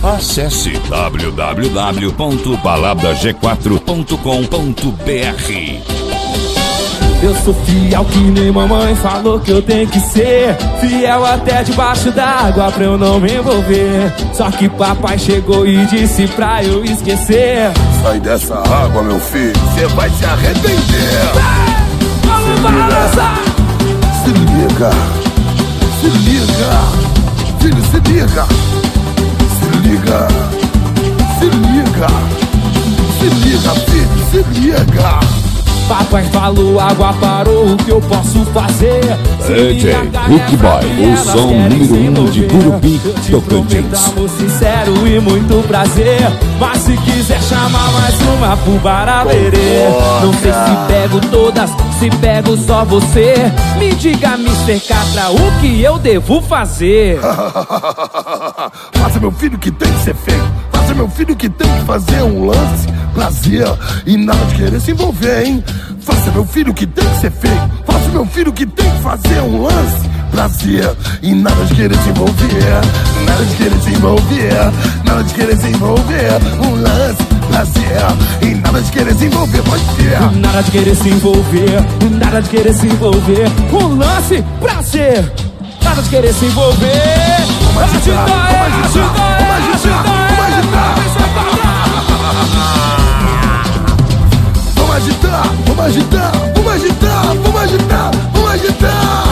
Acesse www.baladag4.com.br. Eu sou fiel que nem mamãe falou que eu tenho que ser. Fiel até debaixo d'água pra eu não me envolver. Só que papai chegou e disse pra eu esquecer. Sai dessa água, meu filho, cê vai se arrepender. Vamos balançar! Se liga, se liga, filho, se liga. Se liga, se liga, se liga, filho, se liga. Papai falou, água parou, o que eu posso fazer? DJ Rick Boy, o som número 1 de Gurupi, Tocantins. Amor sincero e muito prazer, mas se quiser chamar mais uma pro Baraberê. Não sei se pego todas, se pego só você. Me diga, Mr. Catra, o que eu devo fazer? Faça, meu filho, que tem que ser feito. Faça, meu filho, que tem que fazer um lance, prazer e nada de querer se envolver, hein? Faça, meu filho, que tem que ser feito. Faça, meu filho, que tem que fazer um lance, prazer e nada de querer se envolver. Nada de querer se envolver. Nada de querer se envolver. Um lance, prazer e nada de querer se envolver. Pode ser. Nada de querer se envolver. Nada de querer se envolver. Um lance, prazer. Nada de querer se envolver. Vamos agitar, vamos agitar, vamos agitar, vamos agitar. Vamos agitar, vamos agitar, vamos agitar, vamos agitar, vamos agitar.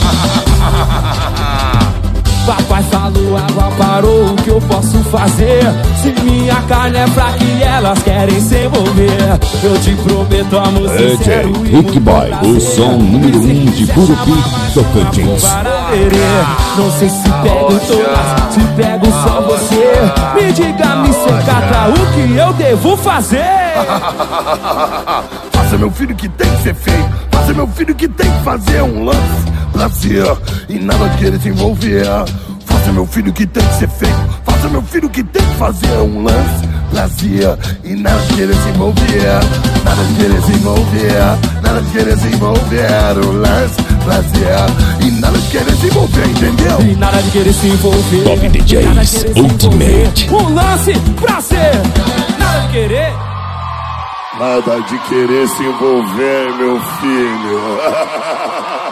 Papai falou, água parou, o que eu posso fazer? Se minha carne é fraca e elas querem se envolver, eu te prometo amor sincero e Rick Boy, o som número 1 de Gurupi, Tocantins. Não sei se pego todas, se pego só você. Me diga, Mr. Catra, o que eu devo fazer? Faça, meu filho, que tem que ser feito. Faça, meu filho, que tem que fazer um lance, prazer e nada de querer se envolver. Faça, meu filho, que tem que ser feito. Faça, meu filho, que tem que fazer um lance, prazer e nada de querer se envolver. Nada de querer se envolver. Nada de querer se envolver. Um lance, prazer e nada de querer se envolver, entendeu? E nada de querer se envolver. Top DJs Ultimate. Um lance, prazer. Nada de querer. Nada de querer se envolver, meu filho.